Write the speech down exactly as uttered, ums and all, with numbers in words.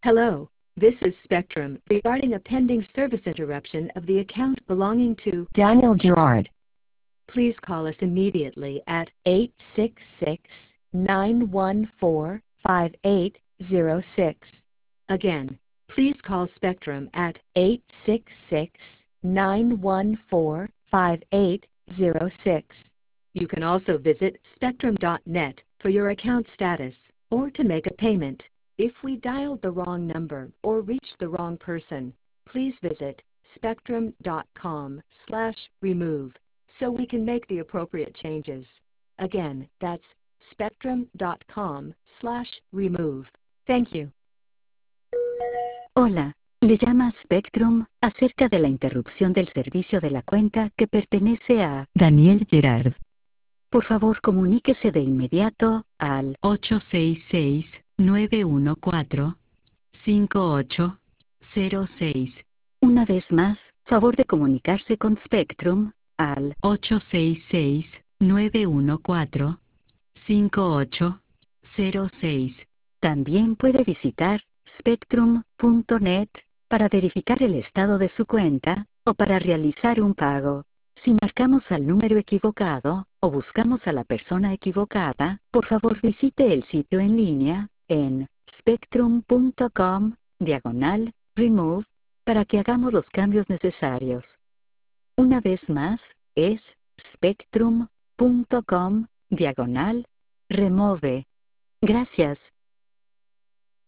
Hello, this is Spectrum regarding a pending service interruption of the account belonging to Daniel Gerard. Please call us immediately at eight six six, nine one four, five eight zero six. Again, please call Spectrum at eight six six, nine one four, five eight zero six. You can also visit spectrum dot net for your account status or to make a payment. If we dialed the wrong number or reached the wrong person, please visit spectrum dot com slash remove so we can make the appropriate changes. Again, that's spectrum dot com slash remove. Thank you. Hola, le llama Spectrum acerca de la interrupción del servicio de la cuenta que pertenece a Daniel Gerard. Por favor, comuníquese de inmediato al ocho seis seis, nueve uno cuatro, cinco ocho cero seis. Una vez más, favor de comunicarse con Spectrum al ocho seis seis, nueve uno cuatro, cinco ocho cero seis. También puede visitar spectrum punto net para verificar el estado de su cuenta o para realizar un pago. Si marcamos al número equivocado o buscamos a la persona equivocada, por favor visite el sitio en línea en spectrum punto com diagonal remove para que hagamos los cambios necesarios. Una vez más, es spectrum punto com diagonal remove. Gracias.